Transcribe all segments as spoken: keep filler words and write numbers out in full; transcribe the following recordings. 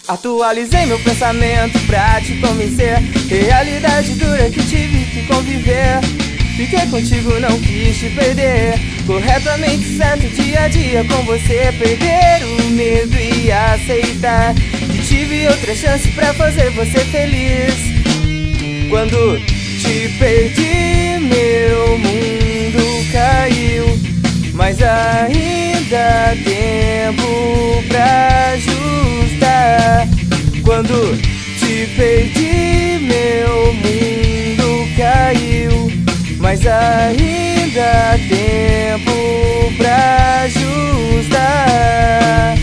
Atualizei meu pensamento pra te convencer. Realidade dura que tive que conviver. Fiquei contigo, não quis te perder. Corretamente certo, dia a dia com você. Perder o medo e aceitar que tive outra chance pra fazer você feliz. Quando te perdi, meu mundo caiu, mas ainda há tempo pra ajustar. Quando te perdi, meu mundo caiu, mas ainda há tempo pra ajustar.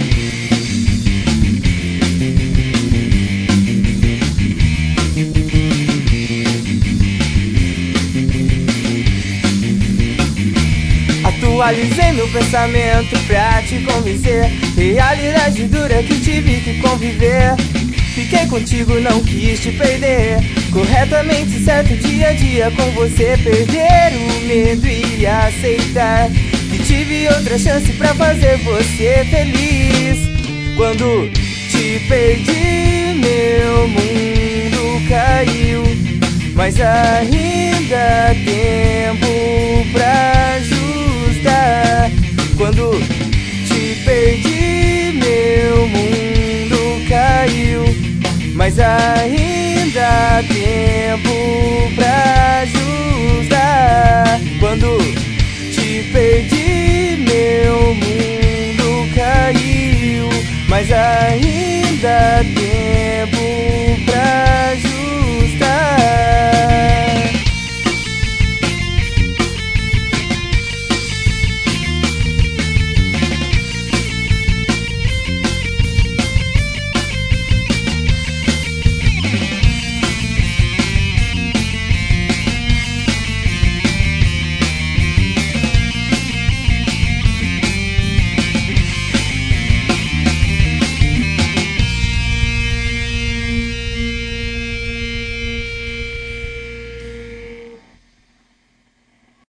Atualizei meu pensamento pra te convencer. Realidade dura que tive que conviver. Fiquei contigo, não quis te perder. Corretamente certo, dia a dia com você. Perder o medo e aceitar que tive outra chance pra fazer você feliz. Quando te perdi, meu mundo caiu, mas ainda há tempo pra ajustar. Quando te perdi, meu mundo caiu, mas ainda há tempo pra ajustar. Quando te perdi, meu mundo caiu, mas